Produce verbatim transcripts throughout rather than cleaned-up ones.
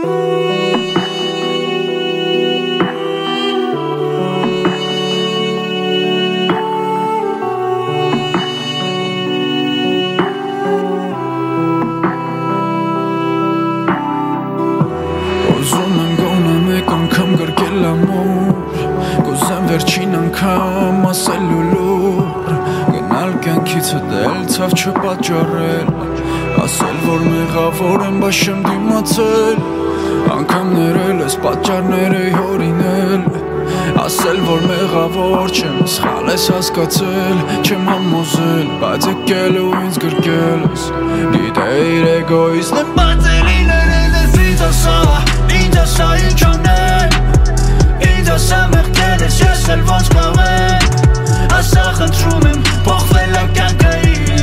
Կուզեմ վերջին անգամ ասել լուլուր Գնալ կյանքից հետել, ցավ չպատճառել Ասել, որ մեղավոր եմ, բայց չեմ դիմացել Անգամ ներել ես պատճառները հորինել Ասել, որ մեղավոր չեմ, սխալ ես հասկացել Չեմ համոզել, բայց եկել ու ինձ գրկել ես Գիտեիր էգոիստ եմ, բայց էլի ներել ես ինձ ասա Ինձ ասա ինչ անեմ Ինձ ասա մեղքել ես, ես էլ ոնց կաղեմ Ասա խնդրում եմ, փոխվել ա կյանքը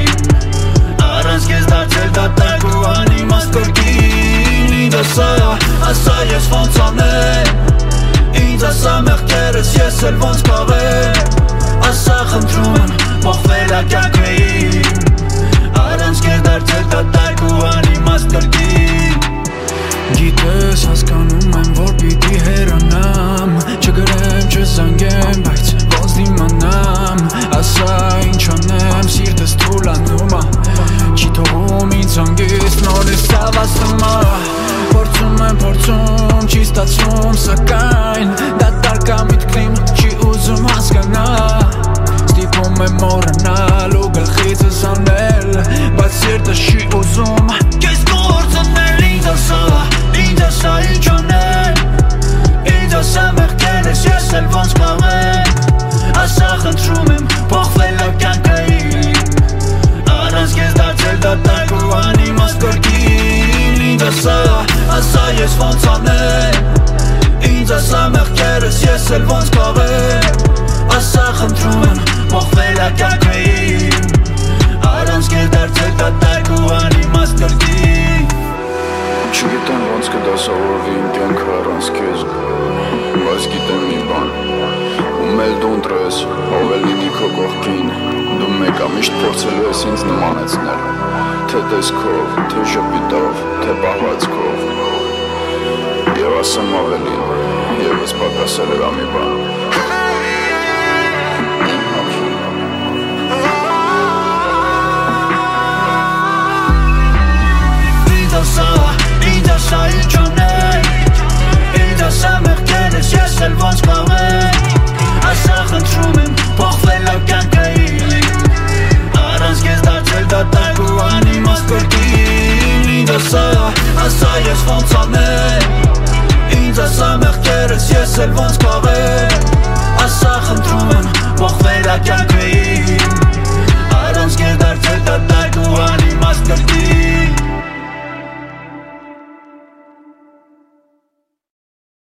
իմ Առանց կեզ դարձել դատարկ ու անիմաստ կրկին Ինձ ասա, ասա ես ոնց անեմ Ինձ ասա մեղքել ես, ես էլ ոնց կաղեմ Ասա խնդրում եմ, փոխվել ա կյանքը իմ Առանց կեզ դարձել դատարկ ու անիմաստ կրկին Գիտես հասկանում եմ, որ պիտի հեռանամ Չգրեմ, չզանգեմ, բայց ոնց դիմանամ Ասա ինչ անեմ, սիրտս թուլանում ա Չի թողում ինձ հանգիստ, նորից ցավացնում ա Փորձում եմ, փորձում, չի ստացվում, սակայն Դատարկ ա միտքն իմ, չի ուզում հասկանա Ստիպում եմ մոռանալ ու գլխիցս անել Բայց սիրտս չի ուզում, կեզ կործանել ինձ ասա Ինձ ասա ինչ անեմ Ինձ ասա մեղքել ես, ես էլ ոնց կաղեմ Ասա խնդրում եմ, փոխվել ա կյանքը իմ Առանց կեզ դարձել դատարկ ու անիմաստ կրկին Ինձ ասա, ասա ես ոնց անեմ Ինձ ասա մեղքել ես, ես էլ ոնց կաղեմ Ասա խնդրում եմ, փոխվել ա կյանքը իմ Առանց կեզ դարձել դատարկ ու անիմաստ կրկին Չգիտեմ ոնց կդասավորվի իմ կյանքը առանց քեզ Բայց գիտեմ մի բան Ում էլ դու ընտրես, ով էլ լինի քո կողքին Դու մեկ ա միշտ փորձելու ես ինձ նմանեցնել Թե տեսքով, թե ժպիտով, թե պահվածքով Եվ ասեմ ավելին, եվս պակասել էր մի բան Ինձ ասա, ինձ ասա ինչ անեմ Ինձ ասա մեղքել ես, ես էլ ոնց կաղեմ Ասա խնդրում եմ, փոխվել ա կյանքը իմ Առանց կեզ դարձել դատարկ ու անիմաստ կրկին Ինձ ասա, ասա ես ոնց անեմ Ինձ ասա մեղքել ես, ես էլ ոնց կաղեմ Ասա խնդրում եմ, փոխվել ա կյանքը